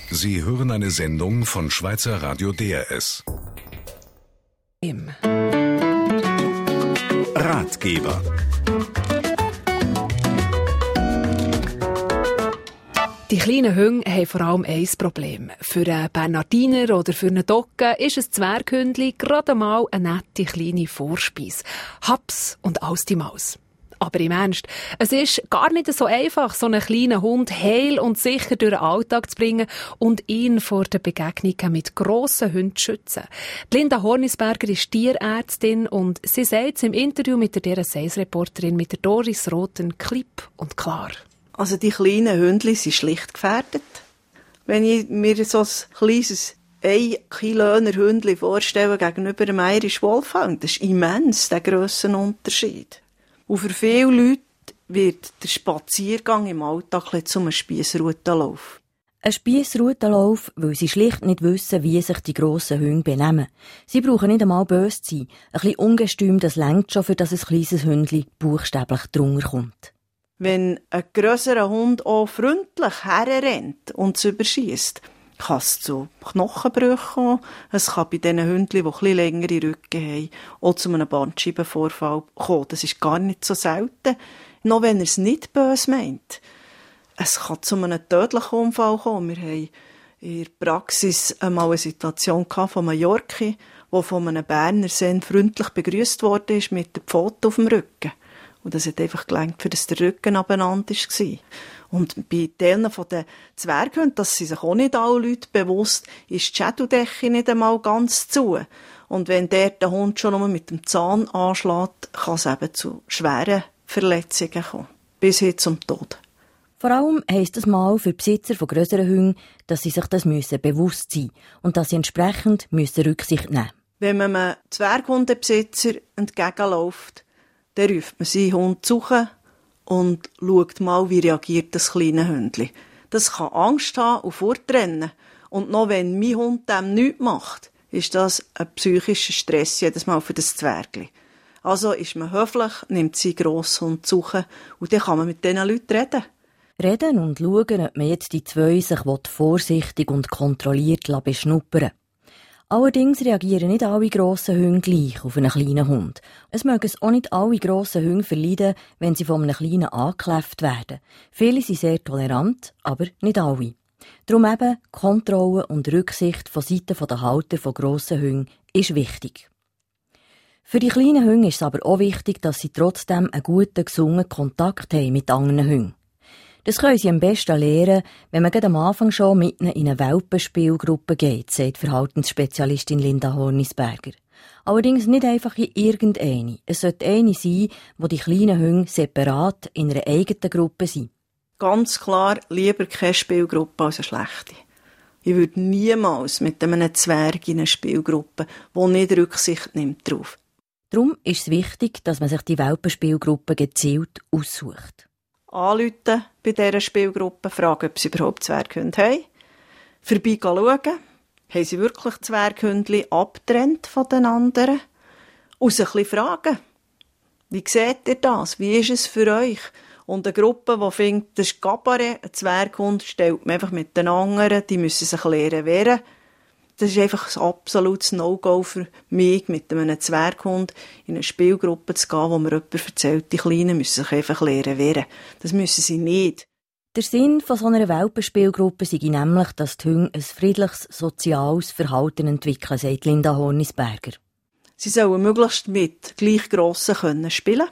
Sie hören eine Sendung von Schweizer Radio DRS. Ratgeber. Die kleinen Hunde haben vor allem ein Problem. Für einen Bernardiner oder für einen Dogge ist ein Zwerghündli gerade mal eine nette kleine Vorspeise. Haps und aus die Maus. Aber im Ernst, es ist gar nicht so einfach, so einen kleinen Hund heil und sicher durch den Alltag zu bringen und ihn vor den Begegnungen mit grossen Hunden zu schützen. Die Linda Hornisberger ist Tierärztin und sie sagt es im Interview mit der DRS-Reporterin mit der Doris Roten klipp und klar. Also die kleinen Hündli sind schlicht gefährdet. Wenn ich mir so ein kleines 1 Kilöner Hündli vorstelle gegenüber einem Irish Wolfhound, das ist immens, der Grössenunterschied. Und für viele Leute wird der Spaziergang im Alltag zu einem Spiessrutenlauf. Ein Spiessrutenlauf, weil sie schlicht nicht wissen, wie sich die grossen Hunde benehmen. Sie brauchen nicht einmal böse zu sein. Ein bisschen ungestüm, das reicht schon, für dass ein kleines Hündli buchstäblich drunter kommt. Wenn ein grösserer Hund auch freundlich herrennt und es überschiesst, kann es zu Knochenbrüchen kommen. Es kann bei diesen Hunden, die etwas längere Rücken haben, auch zu einem Bandscheibenvorfall kommen. Das ist gar nicht so selten. Noch wenn er es nicht böse meint. Es kann zu einem tödlichen Unfall kommen. Wir haben in der Praxis einmal eine Situation von einem Yorkie, der von einem Berner Senne freundlich begrüßt worden ist mit der Pfote auf dem Rücken. Und das hat einfach gelangt, für dass der Rücken abeinander war. Und bei Teilen der Zwerghunden, das sind sich auch nicht alle Leute bewusst, ist die Schädeldecke nicht einmal ganz zu. Und wenn der Hund schon nur mit dem Zahn anschlägt, kann es eben zu schweren Verletzungen kommen. Bis hin zum Tod. Vor allem heisst es mal für Besitzer von grösseren Hunden, dass sie sich das bewusst sein müssen und dass sie entsprechend Rücksicht nehmen müssen. Wenn man einem Zwerghundebesitzer entgegenläuft, dann ruft man seinen Hund zu und schaut mal, wie reagiert das kleine Hündli. Das kann Angst haben und fortrennen. Und noch wenn mein Hund dem nichts macht, ist das ein psychischer Stress jedes Mal für das Zwergli. Also ist man höflich, nimmt seinen Grosshund zu und dann kann man mit diesen Leuten reden. Reden und schauen, ob man jetzt die zwei sich vorsichtig und kontrolliert beschnuppern will. Allerdings reagieren nicht alle grossen Hunde gleich auf einen kleinen Hund. Es mögen es auch nicht alle grossen Hunde verleiden, wenn sie von einem Kleinen angekläfft werden. Viele sind sehr tolerant, aber nicht alle. Darum eben Kontrolle und Rücksicht von Seiten der Halter von grossen Hunden ist wichtig. Für die kleinen Hunde ist es aber auch wichtig, dass sie trotzdem einen guten, gesunden Kontakt haben mit anderen Hunden. Das können sie am besten lernen, wenn man am Anfang schon mit ihnen in eine Welpenspielgruppe geht, sagt Verhaltensspezialistin Linda Hornisberger. Allerdings nicht einfach in irgendeine. Es sollte eine sein, wo die kleinen Hunde separat in einer eigenen Gruppe sind. Ganz klar, lieber keine Spielgruppe als eine schlechte. Ich würde niemals mit einem Zwerg in eine Spielgruppe, die nicht Rücksicht nimmt darauf. Darum ist es wichtig, dass man sich die Welpenspielgruppe gezielt aussucht. Anrufen bei dieser Spielgruppe, fragen, ob sie überhaupt Zwerghunde haben. Vorbei schauen, haben sie wirklich Zwerghündli abgetrennt von den anderen. Und sie ein bisschen fragen, wie seht ihr das? Wie ist es für euch? Und eine Gruppe, die findet, das ist Gabaret, ein Zwerghund, stellt man einfach mit den anderen, die müssen sich lernen wehren. Das ist einfach ein absolutes No-Go für mich, mit einem Zwerghund in eine Spielgruppe zu gehen, wo mir jemand erzählt, die Kleinen müssen sich einfach lernen wehren. Das müssen sie nicht. Der Sinn von so einer Welpenspielgruppe sei nämlich, dass die Hunde ein friedliches, soziales Verhalten entwickeln, sagt Linda Hornisberger. Sie sollen möglichst mit gleich grossen spielen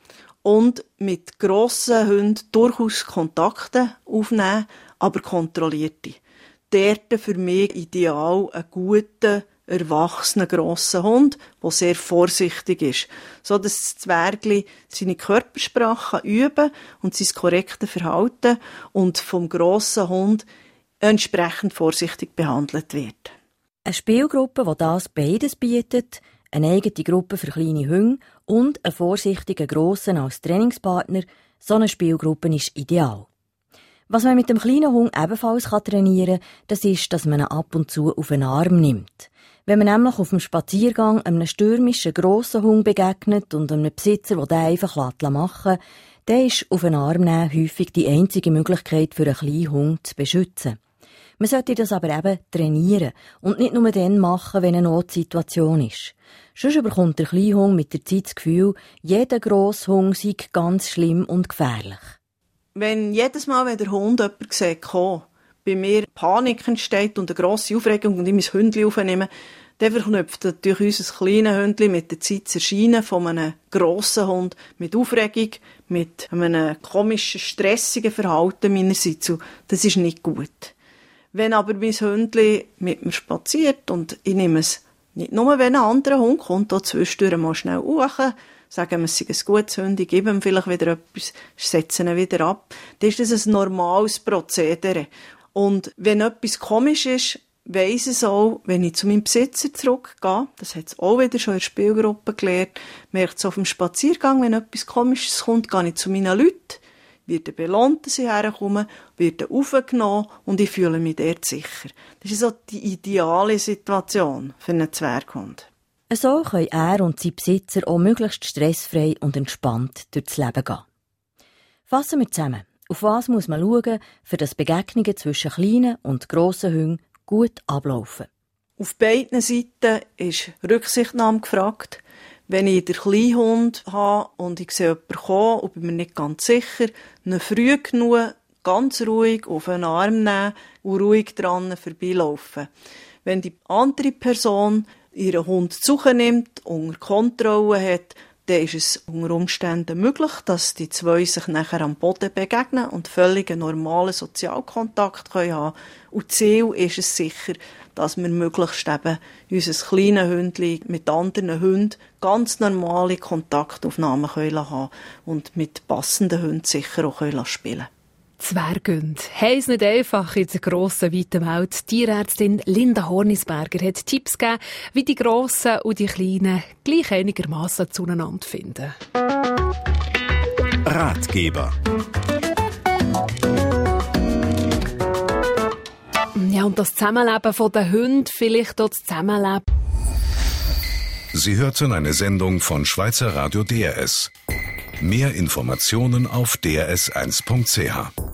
und mit grossen Hunden durchaus Kontakte aufnehmen, aber kontrollierte. Dort für mich ideal einen guten, erwachsenen, grossen Hund, der sehr vorsichtig ist, so dass das Zwergli seine Körpersprache üben und sein korrektes Verhalten und vom grossen Hund entsprechend vorsichtig behandelt wird. Eine Spielgruppe, die das beides bietet, eine eigene Gruppe für kleine Hunde und einen vorsichtigen Grossen als Trainingspartner, so eine Spielgruppe ist ideal. Was man mit dem kleinen Hund ebenfalls trainieren kann, das ist, dass man ihn ab und zu auf den Arm nimmt. Wenn man nämlich auf dem Spaziergang einem stürmischen, grossen Hund begegnet und einem Besitzer, der den einfach machen lässt, dann ist auf den Arm nehmen häufig die einzige Möglichkeit für einen kleinen Hund zu beschützen. Man sollte das aber eben trainieren und nicht nur dann machen, wenn eine Notsituation ist. Sonst bekommt der Kleinhund mit der Zeit das Gefühl, jeder Grosshund sei ganz schlimm und gefährlich. Wenn jedes Mal, wenn der Hund jemanden sieht, bei mir Panik entsteht und eine grosse Aufregung und ich mein Hündchen aufnehme, dann verknüpft natürlich unser kleines Hündchen mit der Zeit das Erscheinen von einem grossen Hund mit Aufregung, mit einem komischen, stressigen Verhalten meinerseits. Das ist nicht gut. Wenn aber mein Hündchen mit mir spaziert und ich nehme es nicht nur, wenn ein anderer Hund kommt, da zwischendurch mal schnell hoch, sagen wir, es sei ein gutes Hund, ich gebe ihm vielleicht wieder etwas, setze ihn wieder ab, dann ist das ein normales Prozedere. Und wenn etwas komisch ist, weiss es auch, wenn ich zu meinem Besitzer zurückgehe, das hat es auch wieder schon in der Spielgruppe gelernt, merkt es auf dem Spaziergang, wenn etwas Komisches kommt, gehe ich zu meinen Leuten, werde belohnt, dass ich herkomme, werde aufgenommen und ich fühle mich dort sicher. Das ist so die ideale Situation für einen Zwerghund. So können er und sein Besitzer auch möglichst stressfrei und entspannt durchs Leben gehen. Fassen wir zusammen. Auf was muss man schauen, für das Begegnungen zwischen kleinen und grossen Hunden gut ablaufen? Auf beiden Seiten ist Rücksichtnahme gefragt. Wenn ich den Kleinhund habe und ich sehe jemanden kommen und bin mir nicht ganz sicher, ihn früh genug ganz ruhig auf den Arm nehmen und ruhig dran vorbeilaufen. Wenn die andere Person ihren Hund zu sich nimmt, unter Kontrolle hat, dann ist es unter Umständen möglich, dass die zwei sich nachher am Boden begegnen und völlig einen normalen Sozialkontakt haben können. Und Ziel ist es sicher, dass wir möglichst eben unser kleines Hündchen mit anderen Hunden ganz normale Kontaktaufnahmen haben können und mit passenden Hunden sicher auch spielen können. Zwerghunde haben es nicht einfach in der grossen, weiten Welt. Die Tierärztin Linda Hornisberger hat Tipps gegeben, wie die Grossen und die Kleinen gleich einigermassen zueinander finden. Ratgeber. Ja, und das Zusammenleben der Hunde, vielleicht auch das Zusammenleben. Sie hörten eine Sendung von Schweizer Radio DRS. Mehr Informationen auf drs1.ch.